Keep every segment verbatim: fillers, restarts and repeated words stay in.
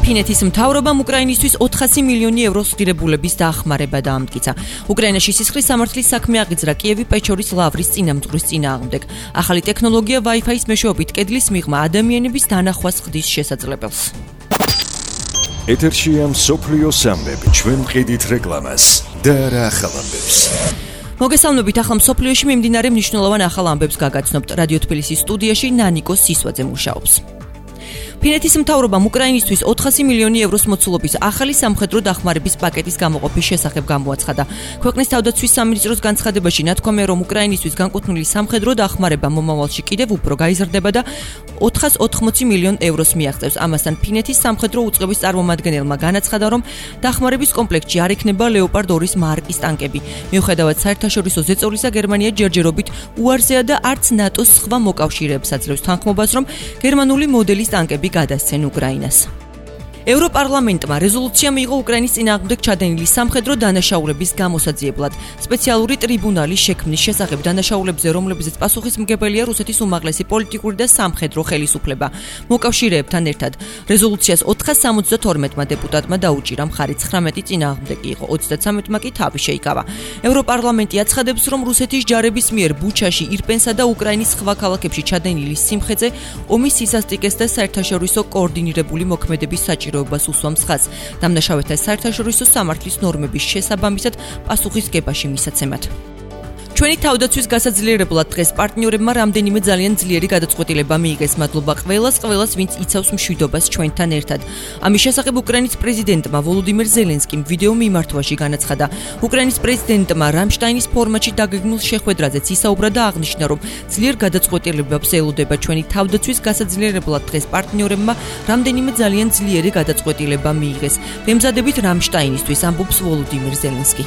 ფინეთის მთავრობამ უკრაინისთვის ოთხასი მილიონი ევროს ღირებულების დაახმარება დაამტკიცა. უკრაინაში სისხლის სამართლის საქმე აღიძრა კიევი პეჩორის ლავრის წინამძღვრის წინააღმდეგ. ახალი ტექნოლოგია Wi-Fi-ის მეშვეობით კედლის მიღმა ადამიანების დანახვას ხდის შესაძლებელს. ეთერშია მსოფლიო სამბები, ჩვენ ვყიდით რეკლამას და რა ახალ ამბებს. მოგესალმებით, ახლა მსოფლიოში მიმდინარე მნიშვნელოვან ახალ ამბებს გაგაცნობთ. რადიო თბილისის სტუდიაში ნანიკო სისვაძე მუშაობს. ფინეთის მთავრობამ უკრაინისთვის ოთხასი მილიონი ევროს მოცულობის ახალი სამხედრო დახმარების პაკეტის გამოყოფის შესახებ გამოაცხადა. ქვეყნის თავდაცვის სამინისტროს განცხადებაში ნათქვამია, რომ უკრაინისთვის განკუთვნილი სამხედრო დახმარება მომავალში კიდევ უფრო გაიზრდება და ოთხას ოთხმოცი მილიონ ევროს მიაღწევს. ამასთან ფინეთის სამხედრო უწყების წარმომადგენელმა განაცხადა, რომ დახმარების კომპლექტში არ იქნება ლეოპარდ ორის მარკის ტანკები. მიუხედავად საერთაშორისო ზეწოლისა, გერმანია ჯერჯერობით უარზეა და არც ნატოს სხვა მოკავშირეებს აძლევს თანხმობას, რომ გერმანული მოდელის ტანკები გადასცენ უკრაინას. ევროპარლამენტმა რეზოლუცია მიიღო უკრაინის წინააღმდეგ ჩადენილი სამხედრო დანაშაულების გამოსაძიებლად. სპეციალური ტრიბუნალის შექმნის შესახებ დანაშაულებზე, რომლებზეც პასუხისმგებელია რუსეთის უმაღლესი პოლიტიკური და სამხედრო ხელისუფლება. მოკავშირეებთან ერთად რეზოლუციას ოთხას სამოცდათორმეტმა დეპუტატმა დაუჭირა მხარი, ცხრამეტი წინააღმდეგი იყო, ოცდათრამეტმა კი თავი შეიკავა. ევროპარლამენტი აცხადებს, რომ რუსეთის ჯარების მიერ ბუჩაში, ირპენსა და უკრაინის სხვა ქალაქებში ჩადენილი სიმხეწე ომის სისასტიკეს და საერთაშორისო კოორდინირებული მოქმედების საჭიროებას უსვამს ხაზს. დამნაშავეთა საერთაშორისო სამართლის ნორმების შესაბამისად პასუხისგებაში მისაცემად. ჩვენი თავდაცვის გასაძლიერებლად დღეს პარტნიორებმა რამდენიმე ძალიან ძლიერი გადაწყვეტილება მიიღეს. მადლობა ყველას, ყველას, ვინც იცავს მშვიდობას ჩვენთან ერთად. ამის შესახებ უკრაინის პრეზიდენტმა ვოლოდიმირ ზელენსკიმ ვიდეო მიმართვაში განაცხადა. უკრაინის პრეზიდენტმა რამშტაინის ფორმატში დაგეგმილ შეხვედრაზეც ისაუბრა და აღნიშნა, რომ ძლიერ გადაწყვეტილებებს ელოდება ჩვენი თავდაცვის გასაძლიერებლად დღეს პარტნიორებმა რამდენიმე ძალიან ძლიერი გადაწყვეტილება მიიღეს. ვემზადებით რამშტაინისთვის, ამბობს ვოლოდიმირ ზელენსკი.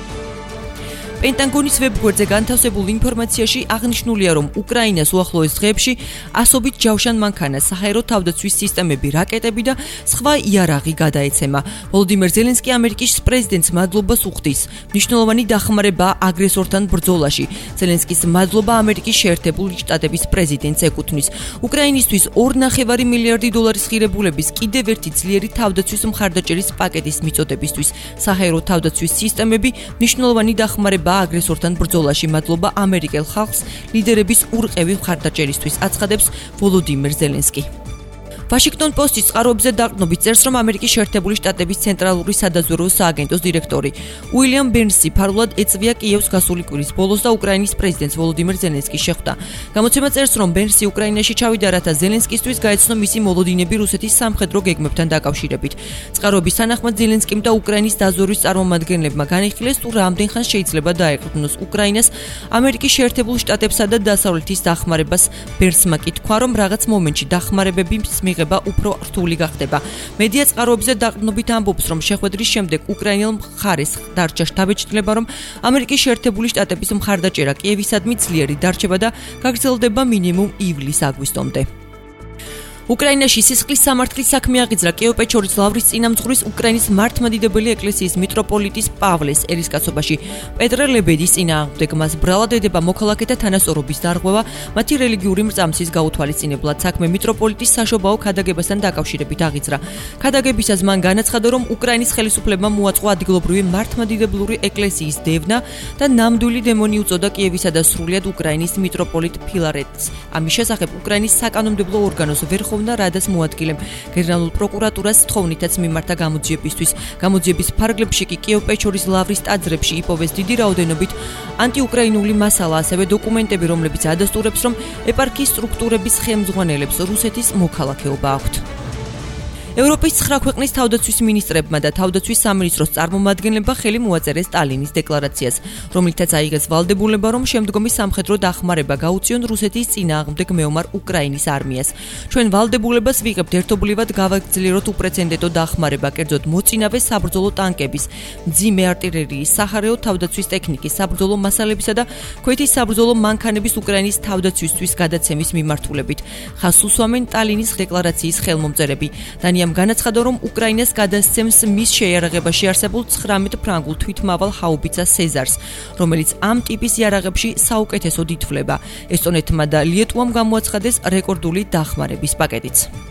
პენტაგონის ვებგვერდზე განთავსებულ ინფორმაციაში აღნიშნულია, რომ უკრაინას უახლოეს დღეებში ასობით ჯავშან მანქანა, საჰაერო თავდაცვის სისტემები, რაკეტები და სხვა იარაღი გადაეცემა. ვოლოდიმირ ზელენსკი ამერიკის პრეზიდენტს მადლობას უხდის. მნიშვნელოვანი დახმარება აგრესორთან ბრძოლაში. ზელენსკის მადლობა ამერიკის შეერთებული შტატების პრეზიდენტს ეკუთვნის. უკრაინისთვის ორ ნახევარი მილიარდი დოლარის ღირებულების კიდევ ერთი ძლიერი თავდაცვის მხარდაჭერის პაკეტის მიწოდებისთვის. საჰაერო თავდაცვის სისტემები, მნიშვნელოვანი დახმარება აგრესორთან ბრძოლაში, მადლობა ამერიკელ ხალხს ლიდერების ურყევი მხარდაჭერისთვის, აცხადებს ვოლოდიმირ ზელენსკი. ვაშინგტონ პოსტის წყაროებზე დაყრდნობით წერს, რომ ამერიკის შეერთებული შტატების ცენტრალური სადაზვერვო სააგენტოს დირექტორი უილიამ ბერნსი ფარულად ეწვია კიევს გასული კვირის ბოლოს და უკრაინის პრეზიდენტს ვოლოდიმირ ზელენსკის შეხვდა. გამოცემა წერს, რომ ბერნსი უკრაინაში ჩავიდა, რათა ზელენსკისთვის გაეცნო მისი მოლოდინები რუსეთის სამხედრო გეგმებთან დაკავშირებით. წყაროების თანახმად ზელენსკიმ და უკრაინის დაზვერვის წარმომადგენლებმა განიხილეს, თუ რამდენხანს შეიძლება დაეყრდნოს უკრაინას ამერიკის შეერთებულ შტატებსა და დასავლეთის დახმარებას. ბერნსმა კი თქვა, რომ რაღაც მომენტში დახმარებების უფრო რთული გახდება. მედია წყაროებზე დაყრდნობით ამბობს, რომ შეხვედრის შემდეგ უკრაინელ მხარეს დარჩა შთაბეჭდილება, რომ ამერიკის შეერთებული შტატების მხარდაჭერა კიევისადმი ძლიერი დარჩება და გაგრძელდება მინიმუმ ივლის-აგვისტომდე. უკრაინაში სისხლის სამართლის საქმე აღიძრა კიევ-პეჩორის ლავრის წინამძღვრის უკრაინის მართლმადიდებელი ეკლესიის მიტროპოლიტის პავლეს ერისკაცობაში პეტრე ლებედის წინააღმდეგ. მას ბრალად ედება მოქალაქეთა თანასწორობის დარღვევა, მათი რელიგიური მრწამსის გაუთვალისწინებლად. საქმე მიტროპოლიტის საშობაო ქადაგებასთან დაკავშირებით აღიძრა. ქადაგებისას მან განაცხადა, რომ უკრაინის ხელისუფლებმა მოაწყო ადგილობრივი მართლმადიდებლური ეკლესიის დევნა და ნამდვილი დემონი უწოდა კიევისა და სრულიად უკრაინის მიტროპოლიტ ფილარეტს. ამის შესახებ უკრაინის საკანონმდებლო ორგანოს ვერხოვნა რადას მოადგილემ გენერალურ პროკურატურას თხოვნითაც მიმართა გამოძიებისთვის. გამოძიების ფარგლებში კი კიევ-პეჩორის ლავრის ტაძრებში იპოვეს დიდი რაოდენობით ანტიუკრაინული მასალა, ასევე დოკუმენტები, რომლებიც ადასტურებს, რომ ეპარქიის სტრუქტურების ხელმძღვანელებს რუსეთის მოქალაქეობა აქვთ. ევროპის ცხრა ქვეყნის თავდაცვის მინისტრებმა და თავდაცვის სამინისტროს წარმომადგენლებმა ხელი მოაწერეს სტალინის დეკლარაციას, რომლითაც აიღეს ვალდებულება, რომ შემდგომი სამხედრო დახმარება გაუწიონ რუსეთის წინააღმდეგ მეომარ უკრაინის არმიას. ჩვენ ვალდებულებას ვიღებთ ერთობლივად გავაგრძელოთ უპრეცედენტო დახმარება, კერძოდ მოწინავე საბრძოლო ტანკების, მძიმე артиლერიის, საჰაერო თავდაცვის ტექნიკის, საბრძოლო მასალებისა და ქვეითის საბრძოლო მანქანების უკრაინის თავდაცვისთვის გადაცემის მიმართულებით. ხაზს უსვამენ სტალინის დეკლარაციის ხელმომწერები. დანიამ განაცხადა, რომ უკრაინას გადასცემს მის შეიარაღებაში არსებულ ცხრამეტ ფრანგულ თვითმავალ ჰაუბიცა სეზარს, რომელიც ამ ტიპის იარაღებში საუკეთესოდ ითვლება. ესტონეთმა და ლიეტუამ გამოაცხადეს რეკორდული დახმარების პაკეტიც.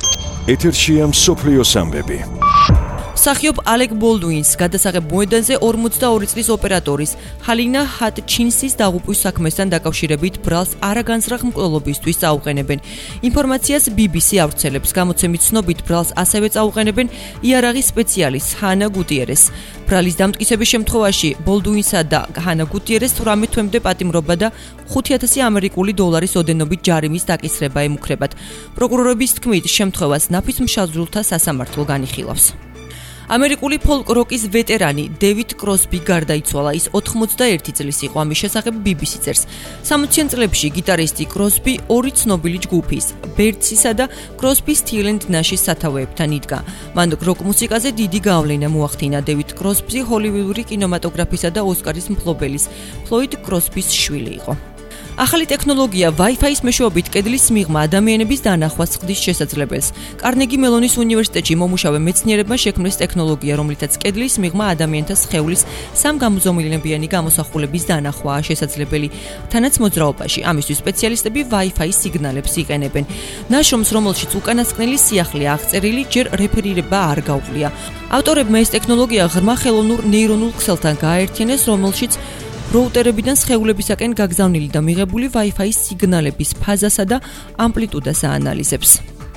ეთერშია მსოფლიოს ამბები. მსახიობ ალეკ ბოლდუინს გადასაღებ მოედანზე ორმოცდაორი წლის ოპერატორის ჰალინა ჰატჩინსის დაღუპვის საქმესთან დაკავშირებით ბრალს არაგანზრახ მკვლელობისთვის წაუყენებენ. ინფორმაციას ბი ბი სი ავრცელებს. გამოცემით ცნობით ბრალს ასევე წაუყენებენ იარაღის სპეციალისტს ჰანა გუტიერეს. ბრალის დამტკიცების შემთხვევაში ბოლდუინსა და ჰანა გუტიერეს თვრამეტ თვემდე პატიმრობა და ხუთი ათასი ამერიკული დოლარის ოდენობით ჯარიმის დაკისრება ემუქრებათ. პროკურორების თქმით, შემთხვევას ნაფისმშობლთა სასამართლო განიხილავს. ამერიკული ფოლკ-როკის ვეტერანი დევიდ კროსბი გარდაიცვალა. ის ოთხმოცდაერთი წლის იყო. ამის შესახებ ბი ბი სი წერს. სამოციან წლებში გიტარისტი კროსბი ორი ცნობილი ჯგუფის, ბერცისა და კროსბის სტილ ენდ ნაშის სათავეებთან იდგა. მან როკ მუსიკაზე დიდი გავლენა მოახდინა. დევიდ კროსბი ჰოლივუდური კინემატოგრაფისა და ოსკარის მფლობელის, ფლოიდ კროსბის შვილი იყო. ახალი ტექნოლოგია Wi-Fi-ის მეშვეობით კედლის მიღმა ადამიანების დანახვას ხდის შესაძლებელს. კარნეგი მელონის უნივერსიტეტში მომუშავე მეცნიერებმა შექმნეს ტექნოლოგია, რომლითაც კედლის მიღმა ადამიანთა სხეულის სამგამოძომილებიანი გამოსახულების დანახვაა შესაძლებელი. თანაც მოძრაობაში ამისთვის სპეციალისტები Wi-Fi სიგნალებს იყენებენ. ნაშრომს, რომელშიც უკანასკნელი სიახლეა აღწერილი, ჯერ რეფერირება არ გაუღლია. ავტორებმა ეს ტექნოლოგია ღრმა ხელოვნურ ნეირონულ ქსელთან გააერთიანეს, რომელშიც როუტერებიდან სხეულებისაკენ გაგზავნილი და მიღებული Wi-Fi სიგნალების ფაზასა და ამპლიტუდას აანალიზებს.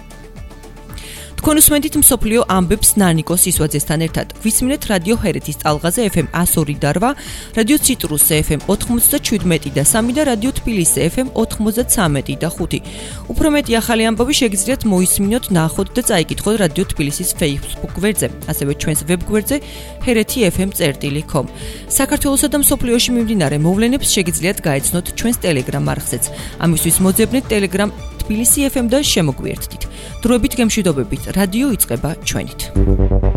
თქვენ უსმენთ მსოფლიო ამბებს ნანიკოს ისვაძესთან ერთად. გვისმინეთ რადიო ჰერეთის ტალღაზე ეფ ემ εκατო ორი და ორი, რადიო ციტრუსზე ეფ ემ ოთხმოცდაშვიდმეტი და სამი და რადიო თბილისზე ეფ ემ ოთხმოცდაცამეტი და ხუთი. უფრო მეტი ახალი ამბავი შეგიძლიათ მოისმინოთ, ნახოთ და წაიკითხოთ რადიო თბილისის Facebook გვერდზე, ასევე ჩვენს ვებგვერდზე ჰერეთი ეფ ემ წერტილი კომ. საქართველოსა და მსოფლიოში მიმდინარე მოვლენებს შეგიძლიათ გაეცნოთ ჩვენს Telegram არხზეც. ამისთვის მოძებნეთ Telegram თბილისი ეფ ემ და შემოგვიერთდით. დროებით გემშვიდობებით, რადიო იწყება ჩვენით.